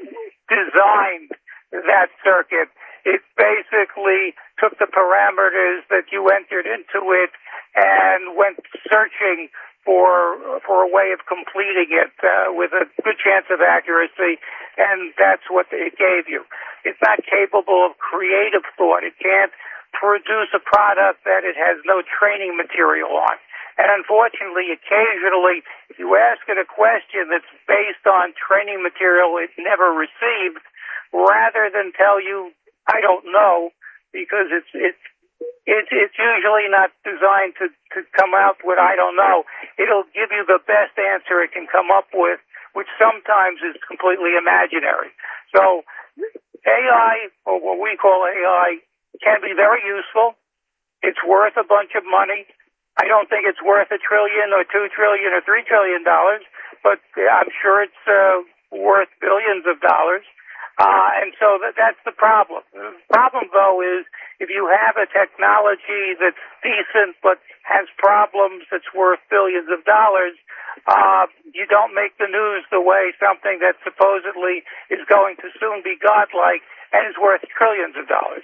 designed that circuit. It basically took the parameters that you entered into it and went searching for for a way of completing it uh, with a good chance of accuracy, and that's what it gave you. It's not capable of creative thought. It can't produce a product that it has no training material on. And unfortunately, occasionally, if you ask it a question that's based on training material it never received, rather than tell you, I don't know, because it's it's it's it's usually not designed to to come out with I don't know. It'll give you the best answer it can come up with, which sometimes is completely imaginary. So A I, or what we call A I, can be very useful. It's worth a bunch of money. I don't think it's worth a trillion or two trillion or three trillion dollars, but I'm sure it's uh, worth billions of dollars. Uh, and so that, that's the problem. The problem, though, is if you have a technology that's decent but has problems that's worth billions of dollars, uh, you don't make the news the way something that supposedly is going to soon be godlike and is worth trillions of dollars.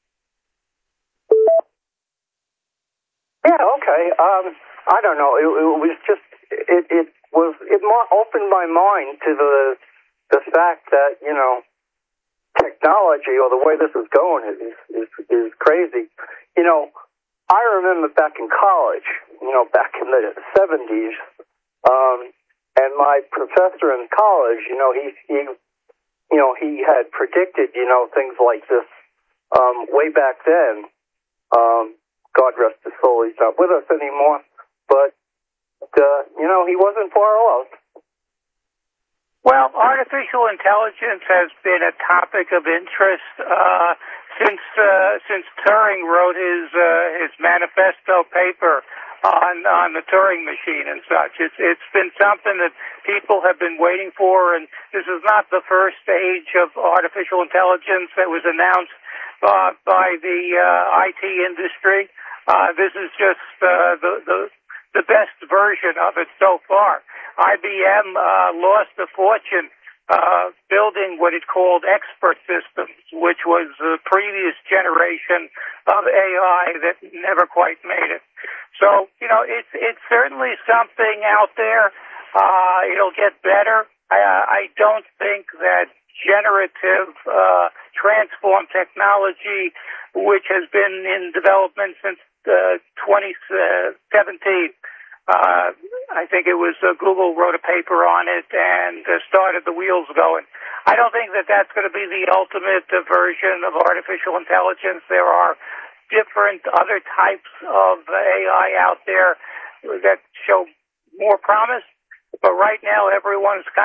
Yeah, okay. Um, I don't know. It, it was just, it, it was, it opened my mind to the, the fact that, you know, technology or the way this is going is, is is crazy. You know, I remember back in college, you know, back in the seventies, um, and my professor in college, you know, he he, you know, he had predicted, you know, things like this um, way back then. Um, God rest his soul, he's not with us anymore, but uh, you know, he wasn't far off. Well, artificial intelligence has been a topic of interest uh, since uh, since Turing wrote his uh, his manifesto paper on on the Turing machine and such. It's it's been something that people have been waiting for, and this is not the first stage of artificial intelligence that was announced uh, by the uh, I T industry. Uh, this is just uh, the the the best version of it so far. I B M uh, lost a fortune uh, building what it called expert systems, which was the previous generation of A I that never quite made it. So, you know, it's it's certainly something out there. Uh, it'll get better. I, I don't think that generative uh, transform technology, which has been in development since uh, twenty seventeen, Uh, I think it was uh, Google wrote a paper on it and uh, started the wheels going. I don't think that that's going to be the ultimate uh, version of artificial intelligence. There are different other types of uh, A I out there that show more promise, but right now everyone's kind